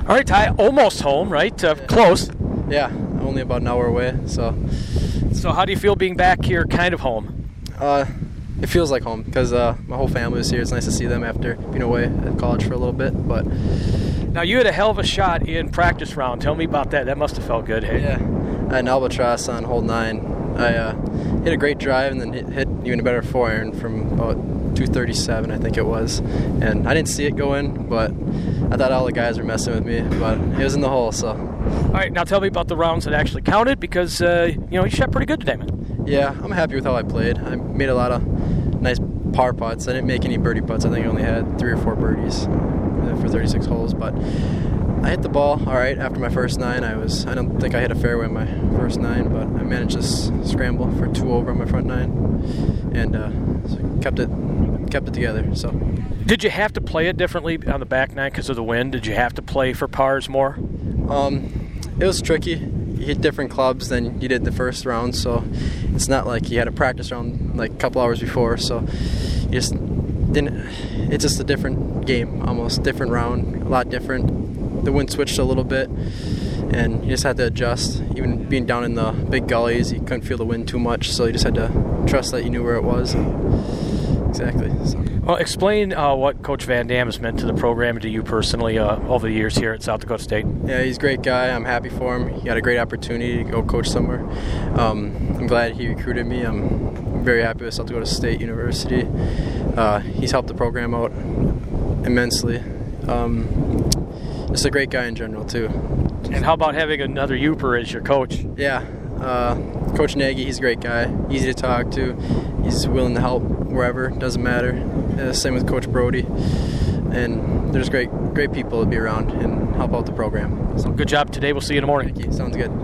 All right, Ty, almost home, right? Close. Yeah, only about an hour away. So how do you feel being back here, kind of home? It feels like home because my whole family is here. It's nice to see them after being away at college for a little bit. But now you had a hell of a shot in practice round. Tell me about that. That must have felt good. Hey. Yeah, I had an albatross on hole 9. I hit a great drive and then hit even a better 4-iron from about 237, I think it was. And I didn't see it go in, but I thought all the guys were messing with me. But it was in the hole, so. All right, now tell me about the rounds that actually counted because you shot pretty good today, man. Yeah, I'm happy with how I played. I made a lot of nice par putts. I didn't make any birdie putts. I think I only had 3 or 4 birdies for 36 holes, but I hit the ball all right after my first 9. I don't think I hit a fairway on my first 9, but I managed to scramble for 2 over on my front 9 and so kept it together. So, did you have to play it differently on the back 9 because of the wind? Did you have to play for pars more? It was tricky. You hit different clubs than you did the first round, so it's not like you had a practice round like a couple hours before. So you just didn't. It's just a different game, almost different round, a lot different. The wind switched a little bit, and you just had to adjust. Even being down in the big gullies, you couldn't feel the wind too much, so you just had to trust that you knew where it was. Exactly. So. Well, explain what Coach Van Dam has meant to the program and to you personally over the years here at South Dakota State. Yeah, he's a great guy. I'm happy for him. He got a great opportunity to go coach somewhere. I'm glad he recruited me. I'm very happy with South Dakota State University. He's helped the program out immensely. Just a great guy in general, too. And how about having another Uper as your coach? Yeah. Coach Nagy, he's a great guy. Easy to talk to. He's willing to help wherever. Doesn't matter. Same with Coach Brody. And there's great people to be around and help out the program. So good job today. We'll see you in the morning. Thank you. Sounds good.